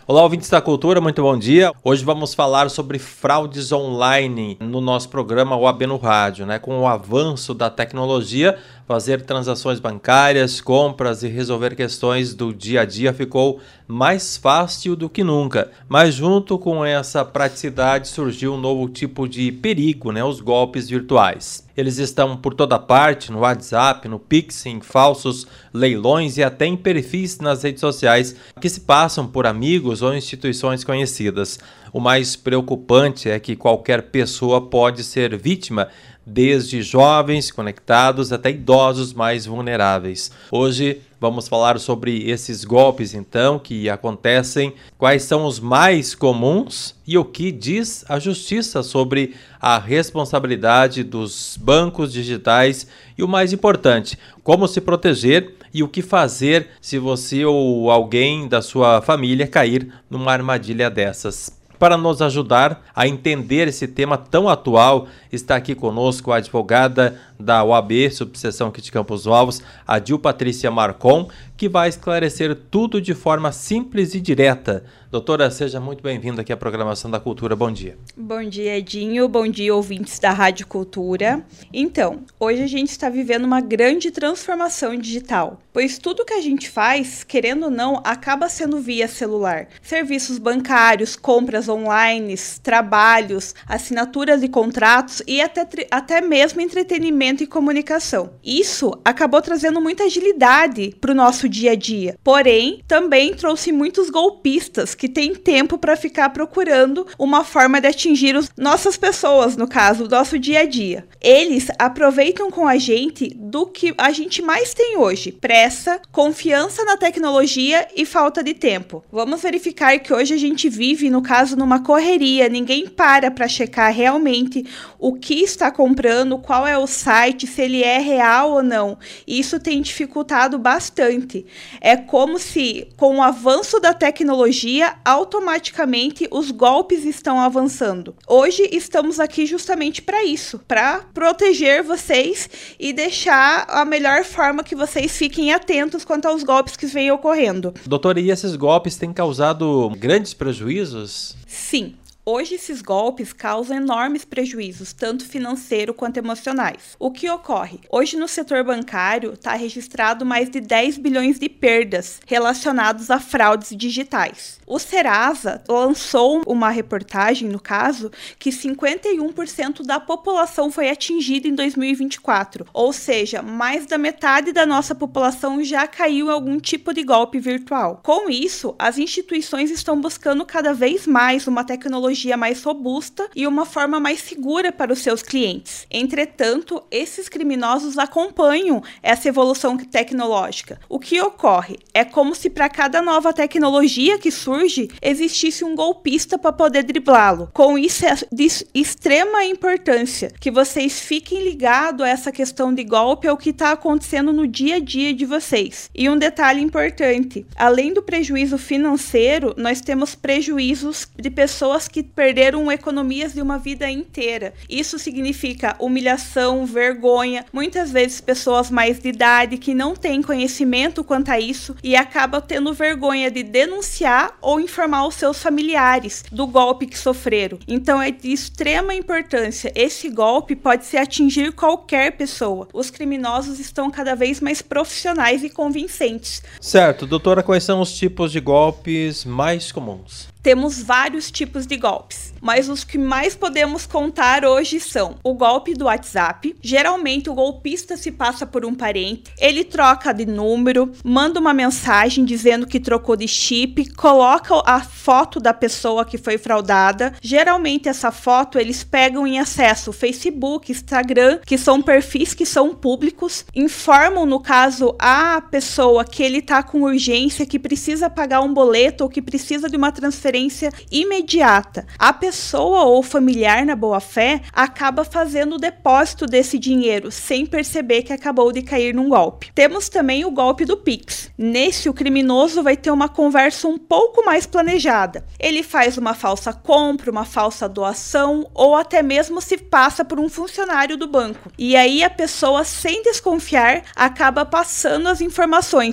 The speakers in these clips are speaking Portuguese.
Olá, ouvintes da cultura, muito bom dia. Hoje vamos falar sobre fraudes online no nosso programa OAB no Rádio, Com o avanço da tecnologia, fazer transações bancárias, compras e resolver questões do dia a dia ficou mais fácil do que nunca. Mas junto com essa praticidade surgiu um novo tipo de perigo, os golpes virtuais. Eles estão por toda parte, no WhatsApp, no Pix, em falsos leilões e até em perfis nas redes sociais que se passam por amigos ou instituições conhecidas. O mais preocupante é que qualquer pessoa pode ser vítima, desde jovens conectados até idosos mais vulneráveis. Hoje vamos falar sobre esses golpes, que acontecem, quais são os mais comuns e o que diz a justiça sobre a responsabilidade dos bancos digitais e o mais importante, como se proteger e o que fazer se você ou alguém da sua família cair numa armadilha dessas. Para nos ajudar a entender esse tema tão atual, está aqui conosco a advogada da OAB, subseção aqui de Campos Alves, a Dil Patrícia Marcon, que vai esclarecer tudo de forma simples e direta. Doutora, seja muito bem-vinda aqui à programação da Cultura. Bom dia. Bom dia, Edinho. Bom dia, ouvintes da Rádio Cultura. Então, hoje a gente está vivendo uma grande transformação digital, pois tudo que a gente faz, querendo ou não, acaba sendo via celular. Serviços bancários, compras online, trabalhos, assinaturas de contratos e até mesmo entretenimento e comunicação. Isso acabou trazendo muita agilidade para o nosso dia a dia, porém, também trouxe muitos golpistas que têm tempo para ficar procurando uma forma de atingir nossas pessoas, no caso, o nosso dia a dia. Eles aproveitam com a gente do que a gente mais tem hoje: pressa, confiança na tecnologia e falta de tempo. Vamos verificar que hoje a gente vive, no caso, numa correria, ninguém para checar realmente o que está comprando, qual é o site, se ele é real ou não. Isso tem dificultado bastante. É como se, com o avanço da tecnologia, automaticamente os golpes estão avançando. Hoje estamos aqui justamente para isso, para proteger vocês e deixar a melhor forma que vocês fiquem atentos quanto aos golpes que vêm ocorrendo. Doutora, e esses golpes têm causado grandes prejuízos? Sim. Hoje, esses golpes causam enormes prejuízos, tanto financeiro quanto emocionais. O que ocorre? Hoje, no setor bancário, está registrado mais de 10 bilhões de perdas relacionadas a fraudes digitais. O Serasa lançou uma reportagem, no caso, que 51% da população foi atingida em 2024, ou seja, mais da metade da nossa população já caiu em algum tipo de golpe virtual. Com isso, as instituições estão buscando cada vez mais uma tecnologia mais robusta e uma forma mais segura para os seus clientes. Entretanto, esses criminosos acompanham essa evolução tecnológica. O que ocorre? É como se para cada nova tecnologia que surge, existisse um golpista para poder driblá-lo. Com isso, é de extrema importância que vocês fiquem ligados a essa questão de golpe, ao que está acontecendo no dia a dia de vocês. E um detalhe importante, além do prejuízo financeiro, nós temos prejuízos de pessoas que perderam economias de uma vida inteira. Isso significa humilhação, vergonha, muitas vezes pessoas mais de idade que não têm conhecimento quanto a isso e acabam tendo vergonha de denunciar ou informar os seus familiares do golpe que sofreram. Então é de extrema importância. Esse golpe pode atingir qualquer pessoa. Os criminosos estão cada vez mais profissionais e convincentes. Certo, doutora, quais são os tipos de golpes mais comuns? Temos vários tipos de golpes, mas os que mais podemos contar hoje são o golpe do WhatsApp. Geralmente o golpista se passa por um parente, ele troca de número, manda uma mensagem dizendo que trocou de chip, coloca a foto da pessoa que foi fraudada. Geralmente essa foto eles pegam em acesso Facebook, Instagram, que são perfis que são públicos, informam no caso a pessoa que ele está com urgência, que precisa pagar um boleto ou que precisa de uma transferência imediata. A pessoa ou familiar na boa-fé acaba fazendo o depósito desse dinheiro sem perceber que acabou de cair num golpe. Temos também o golpe do Pix. Nesse, o criminoso vai ter uma conversa um pouco mais planejada. Ele faz uma falsa compra, uma falsa doação ou até mesmo se passa por um funcionário do banco. E aí a pessoa, sem desconfiar, acaba passando as informações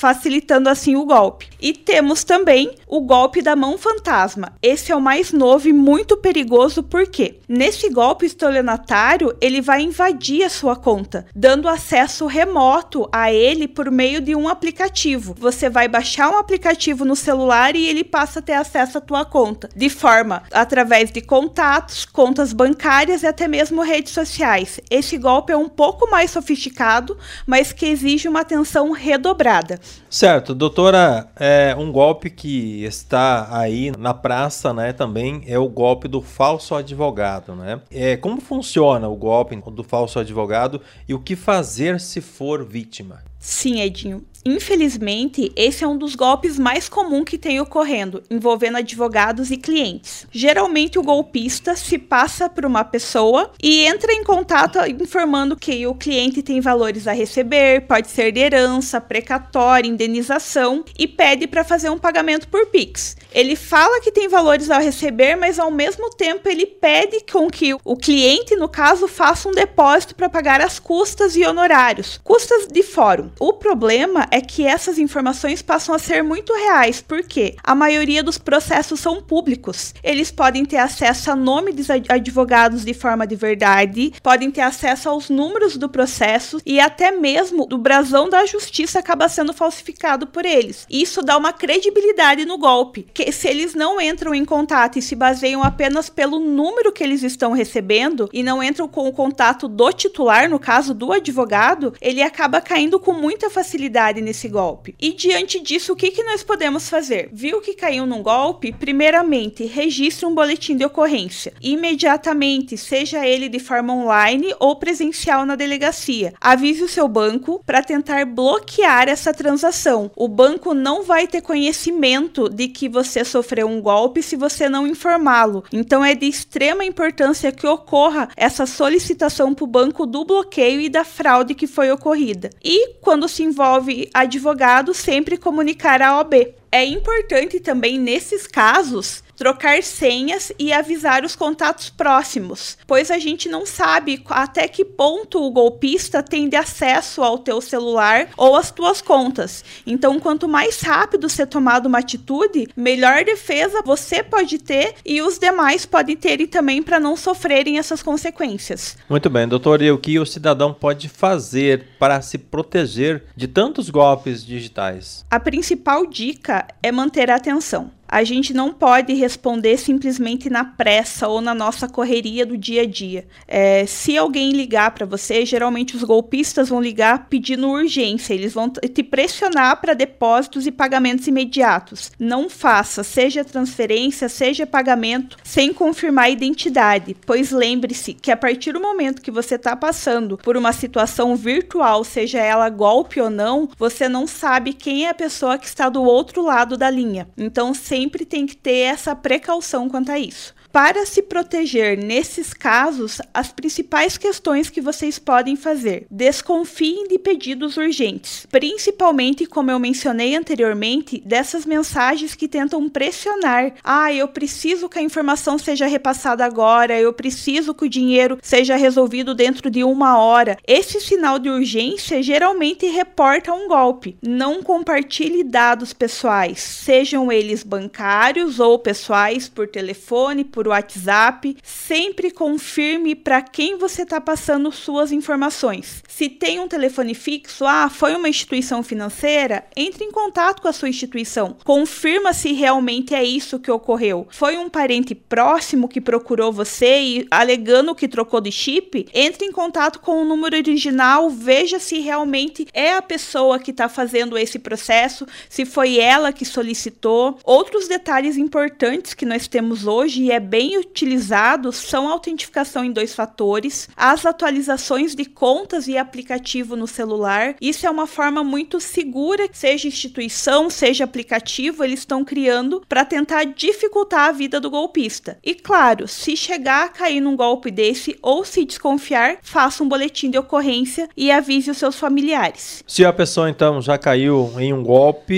facilitando assim o golpe. E temos também o golpe da mão fantasma. Esse é o mais novo e muito perigoso, porque nesse golpe, o estelionatário ele vai invadir a sua conta, dando acesso remoto a ele por meio de um aplicativo. Você vai baixar um aplicativo no celular e ele passa a ter acesso à tua conta, de forma através de contatos, contas bancárias e até mesmo redes sociais. Esse golpe é um pouco mais sofisticado, mas que exige uma atenção redobrada. Certo, doutora, um golpe que está aí na praça, né, também é o golpe do falso advogado, né? Como funciona o golpe do falso advogado e o que fazer se for vítima? Sim, Edinho. Infelizmente, esse é um dos golpes mais comuns que tem ocorrendo, envolvendo advogados e clientes. Geralmente, o golpista se passa por uma pessoa e entra em contato informando que o cliente tem valores a receber, pode ser de herança, precatória, indenização, e pede para fazer um pagamento por Pix. Ele fala que tem valores a receber, mas ao mesmo tempo ele pede com que o cliente, no caso, faça um depósito para pagar as custas e honorários, custas de fórum. O problema é que essas informações passam a ser muito reais, porque a maioria dos processos são públicos. Eles podem ter acesso a nome dos advogados de forma de verdade, podem ter acesso aos números do processo e até mesmo do brasão da justiça acaba sendo falsificado por eles. Isso dá uma credibilidade no golpe, que se eles não entram em contato e se baseiam apenas pelo número que eles estão recebendo e não entram com o contato do titular, no caso do advogado, ele acaba caindo com muita facilidade nesse golpe. E diante disso, o que nós podemos fazer? Viu que caiu num golpe? Primeiramente, registre um boletim de ocorrência. Imediatamente, seja ele de forma online ou presencial na delegacia. Avise o seu banco para tentar bloquear essa transação. O banco não vai ter conhecimento de que você sofreu um golpe se você não informá-lo. Então, é de extrema importância que ocorra essa solicitação para o banco do bloqueio e da fraude que foi ocorrida. E, quando se envolve advogado, sempre comunicar a OAB. É importante também, nesses casos, trocar senhas e avisar os contatos próximos, pois a gente não sabe até que ponto o golpista tem de acesso ao teu celular ou às tuas contas. Então, quanto mais rápido ser tomado uma atitude, melhor defesa você pode ter e os demais podem ter também, para não sofrerem essas consequências. Muito bem, doutor, e o que o cidadão pode fazer para se proteger de tantos golpes digitais? A principal dica é manter a atenção. A gente não pode responder simplesmente na pressa ou na nossa correria do dia a dia. Se alguém ligar para você, geralmente os golpistas vão ligar pedindo urgência. Eles vão te pressionar para depósitos e pagamentos imediatos. Não faça, seja transferência, seja pagamento, sem confirmar a identidade. Pois lembre-se que a partir do momento que você está passando por uma situação virtual, seja ela golpe ou não, você não sabe quem é a pessoa que está do outro lado da linha. Então, sempre tem que ter essa precaução quanto a isso. Para se proteger nesses casos, as principais questões que vocês podem fazer: desconfiem de pedidos urgentes, principalmente, como eu mencionei anteriormente, dessas mensagens que tentam pressionar. Eu preciso que a informação seja repassada agora, eu preciso que o dinheiro seja resolvido dentro de 1 hora. Esse sinal de urgência geralmente reporta um golpe. Não compartilhe dados pessoais, sejam eles bancários ou pessoais, por telefone, por WhatsApp. Sempre confirme para quem você está passando suas informações. Se tem um telefone fixo, foi uma instituição financeira, entre em contato com a sua instituição. Confirma se realmente é isso que ocorreu. Foi um parente próximo que procurou você e alegando que trocou de chip? Entre em contato com o número original, veja se realmente é a pessoa que está fazendo esse processo, se foi ela que solicitou. Outros detalhes importantes que nós temos hoje e é bem utilizado são a autentificação em 2 fatores, as atualizações de contas e aplicativo no celular. Isso é uma forma muito segura, seja instituição, seja aplicativo, eles estão criando para tentar dificultar a vida do golpista. E claro, se chegar a cair num golpe desse ou se desconfiar, faça um boletim de ocorrência e avise os seus familiares. Se a pessoa então já caiu em um golpe,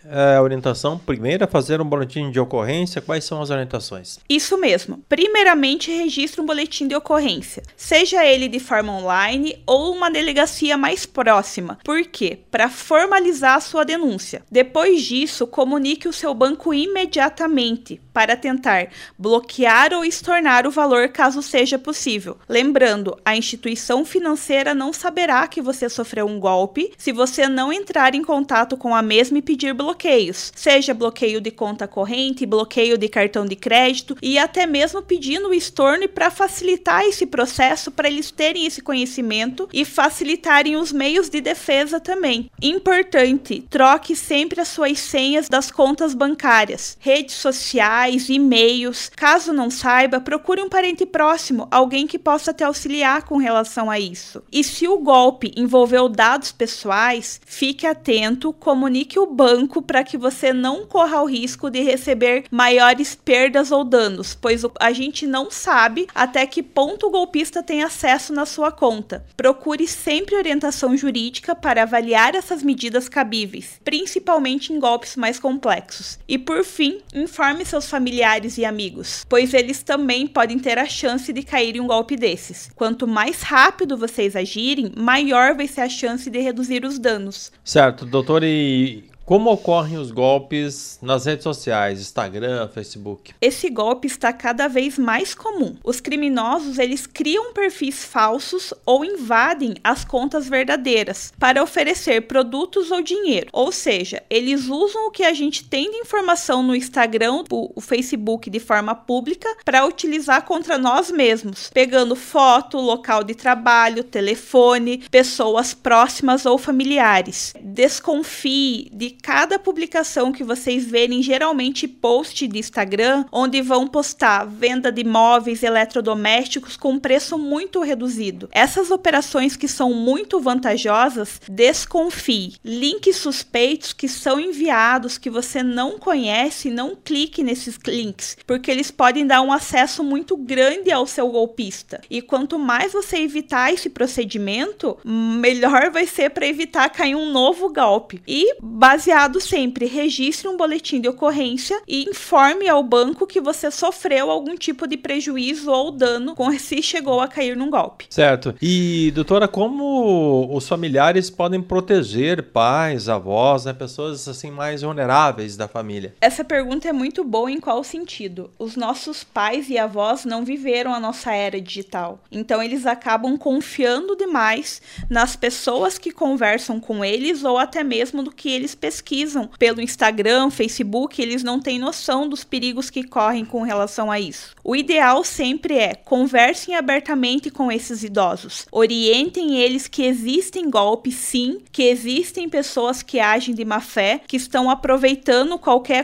a orientação primeiro é fazer um boletim de ocorrência? Quais são as orientações? Isso mesmo. Primeiramente, registre um boletim de ocorrência, seja ele de forma online ou uma delegacia mais próxima. Por quê? Para formalizar a sua denúncia. Depois disso, comunique o seu banco imediatamente para tentar bloquear ou estornar o valor caso seja possível. Lembrando, a instituição financeira não saberá que você sofreu um golpe se você não entrar em contato com a mesma e pedir bloqueios, seja bloqueio de conta corrente, bloqueio de cartão de crédito e até mesmo pedindo o estorno para facilitar esse processo, para eles terem esse conhecimento e facilitarem os meios de defesa também. Importante, troque sempre as suas senhas das contas bancárias, redes sociais, e-mails. Caso não saiba, procure um parente próximo, alguém que possa te auxiliar com relação a isso. E se o golpe envolveu dados pessoais, fique atento, comunique o banco para que você não corra o risco de receber maiores perdas ou danos, pois a gente não sabe até que ponto o golpista tem acesso na sua conta. Procure sempre orientação jurídica para avaliar essas medidas cabíveis, principalmente em golpes mais complexos. E por fim, informe seus familiares e amigos, pois eles também podem ter a chance de cair em um golpe desses. Quanto mais rápido vocês agirem, maior vai ser a chance de reduzir os danos. Certo, doutor, e como ocorrem os golpes nas redes sociais, Instagram, Facebook? Esse golpe está cada vez mais comum. Os criminosos, eles criam perfis falsos ou invadem as contas verdadeiras para oferecer produtos ou dinheiro. Ou seja, eles usam o que a gente tem de informação no Instagram, o Facebook de forma pública, para utilizar contra nós mesmos, pegando foto, local de trabalho, telefone, pessoas próximas ou familiares. Desconfie de cada publicação que vocês verem, geralmente post de Instagram, onde vão postar venda de móveis eletrodomésticos com preço muito reduzido. Essas operações que são muito vantajosas, desconfie. Links suspeitos que são enviados, que você não conhece, não clique nesses links, porque eles podem dar um acesso muito grande ao seu golpista. E quanto mais você evitar esse procedimento, melhor vai ser para evitar cair um novo golpe. E baseado sempre, registre um boletim de ocorrência e informe ao banco que você sofreu algum tipo de prejuízo ou dano se chegou a cair num golpe. Certo. E, doutora, como os familiares podem proteger pais, avós, pessoas assim mais vulneráveis da família? Essa pergunta é muito boa. Em qual sentido? Os nossos pais e avós não viveram a nossa era digital. Então, eles acabam confiando demais nas pessoas que conversam com eles ou até mesmo do que eles pesquisam pelo Instagram, Facebook. Eles não têm noção dos perigos que correm com relação a isso. O ideal sempre é conversem abertamente com esses idosos. Orientem eles que existem golpes, sim, que existem pessoas que agem de má fé, que estão aproveitando qualquer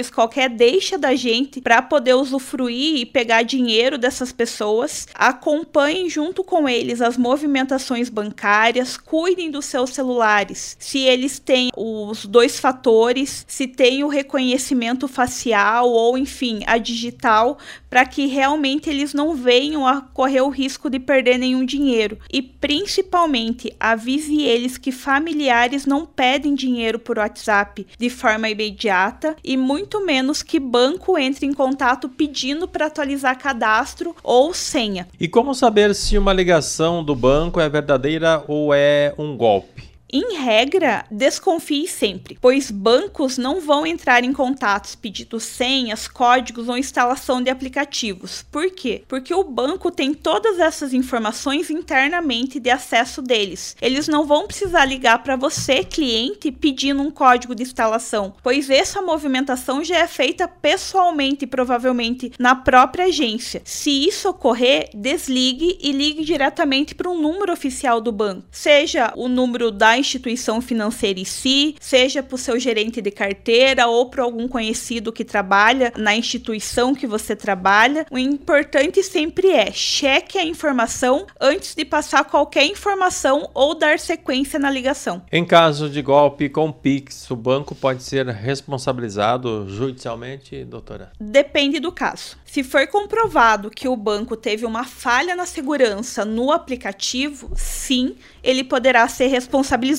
deixa da gente para poder usufruir e pegar dinheiro dessas pessoas. Acompanhem junto com eles as movimentações bancárias, cuidem dos seus celulares. Se eles têm os dois fatores, se tem o reconhecimento facial ou, enfim, a digital, para que realmente eles não venham a correr o risco de perder nenhum dinheiro. E, principalmente, avise eles que familiares não pedem dinheiro por WhatsApp de forma imediata e muito menos que banco entre em contato pedindo para atualizar cadastro ou senha. E como saber se uma ligação do banco é verdadeira ou é um golpe? Em regra, desconfie sempre, pois bancos não vão entrar em contatos pedindo senhas, códigos ou instalação de aplicativos. Por quê? Porque o banco tem todas essas informações internamente de acesso deles. Eles não vão precisar ligar para você, cliente, pedindo um código de instalação, pois essa movimentação já é feita pessoalmente, provavelmente na própria agência. Se isso ocorrer, desligue e ligue diretamente para um número oficial do banco, seja o número da instituição financeira em si, seja para o seu gerente de carteira ou para algum conhecido que trabalha na instituição que você trabalha. O importante sempre é cheque a informação antes de passar qualquer informação ou dar sequência na ligação. Em caso de golpe com Pix, o banco pode ser responsabilizado judicialmente, doutora? Depende do caso. Se for comprovado que o banco teve uma falha na segurança no aplicativo, sim, ele poderá ser responsabilizado.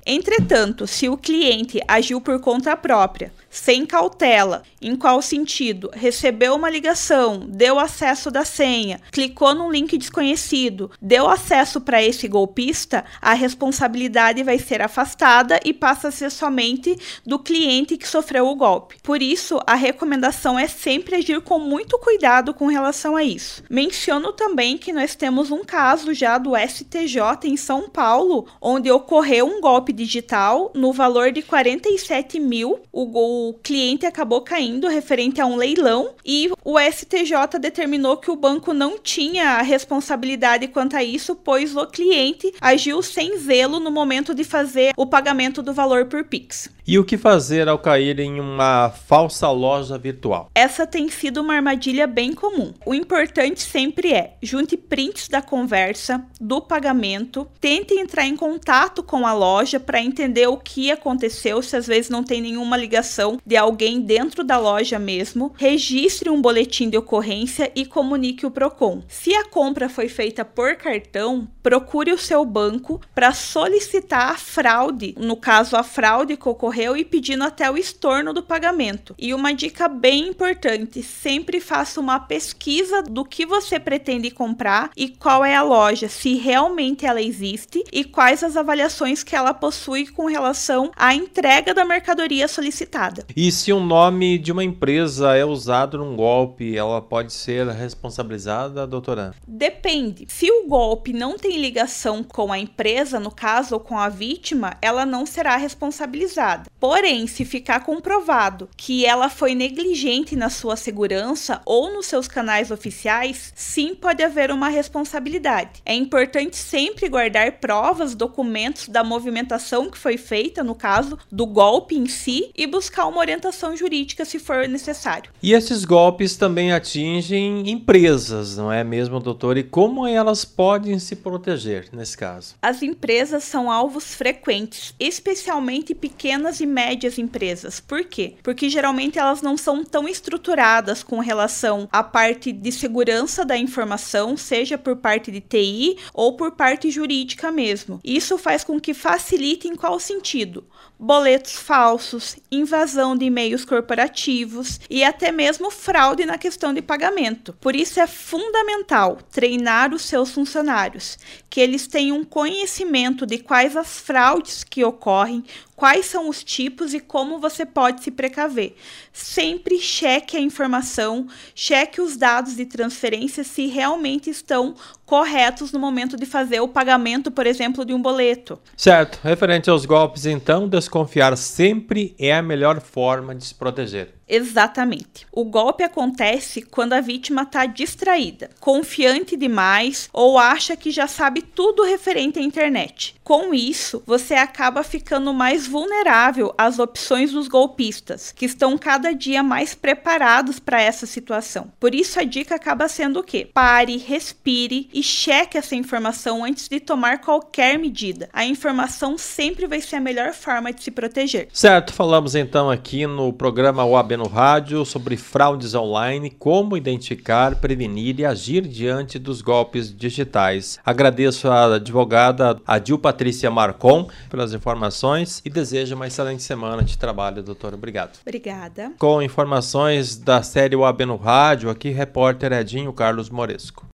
Entretanto, se o cliente agiu por conta própria, sem cautela, em qual sentido? Recebeu uma ligação, deu acesso da senha, clicou num link desconhecido, deu acesso para esse golpista, a responsabilidade vai ser afastada e passa a ser somente do cliente que sofreu o golpe. Por isso, a recomendação é sempre agir com muito cuidado com relação a isso. Menciono também que nós temos um caso já do STJ em São Paulo, onde ocorreu um golpe digital no valor de 47 mil. O cliente acabou caindo referente a um leilão e o STJ determinou que o banco não tinha a responsabilidade quanto a isso, pois o cliente agiu sem zelo no momento de fazer o pagamento do valor por Pix. E o que fazer ao cair em uma falsa loja virtual? Essa tem sido uma armadilha bem comum. O importante sempre é junte prints da conversa, do pagamento, tente entrar em contato com a loja para entender o que aconteceu, se às vezes não tem nenhuma ligação de alguém dentro da loja mesmo, registre um boletim de ocorrência e comunique o Procon. Se a compra foi feita por cartão, procure o seu banco para solicitar a fraude, no caso a fraude que ocorreu, e pedindo até o estorno do pagamento. E uma dica bem importante, sempre faça uma pesquisa do que você pretende comprar e qual é a loja, se realmente ela existe e quais as avaliações que ela possui com relação à entrega da mercadoria solicitada. E se o nome de uma empresa é usado num golpe, ela pode ser responsabilizada, doutora? Depende. Se o golpe não tem ligação com a empresa, no caso, ou com a vítima, ela não será responsabilizada. Porém, se ficar comprovado que ela foi negligente na sua segurança ou nos seus canais oficiais, sim, pode haver uma responsabilidade. É importante sempre guardar provas, documentos da movimentação que foi feita, no caso, do golpe em si, e buscar uma orientação jurídica se for necessário. E esses golpes também atingem empresas, não é mesmo, doutor? E como elas podem se proteger nesse caso? As empresas são alvos frequentes, especialmente pequenas e médias empresas. Por quê? Porque geralmente elas não são tão estruturadas com relação à parte de segurança da informação, seja por parte de TI ou por parte jurídica mesmo. Isso faz com que facilite em qual sentido? Boletos falsos, invasão de e-mails corporativos e até mesmo fraude na questão de pagamento. Por isso é fundamental treinar os seus funcionários, que eles tenham conhecimento de quais as fraudes que ocorrem, quais são os tipos e como você pode se precaver. Sempre cheque a informação, cheque os dados de transferência se realmente estão corretos no momento de fazer o pagamento, por exemplo, de um boleto. Certo. Referente aos golpes, então, desconfiar sempre é a melhor forma de se proteger. Exatamente. O golpe acontece quando a vítima está distraída, confiante demais ou acha que já sabe tudo referente à internet. Com isso, você acaba ficando mais vulnerável às opções dos golpistas, que estão cada dia mais preparados para essa situação. Por isso, a dica acaba sendo o quê? Pare, respire e cheque essa informação antes de tomar qualquer medida. A informação sempre vai ser a melhor forma de se proteger. Certo, falamos então aqui no programa OAB no Rádio sobre fraudes online, como identificar, prevenir e agir diante dos golpes digitais. Agradeço à advogada Adil Patrícia Marcon pelas informações e desejo uma excelente semana de trabalho, doutora. Obrigado. Obrigada. Com informações da série OAB no Rádio, aqui repórter Edinho Carlos Moresco.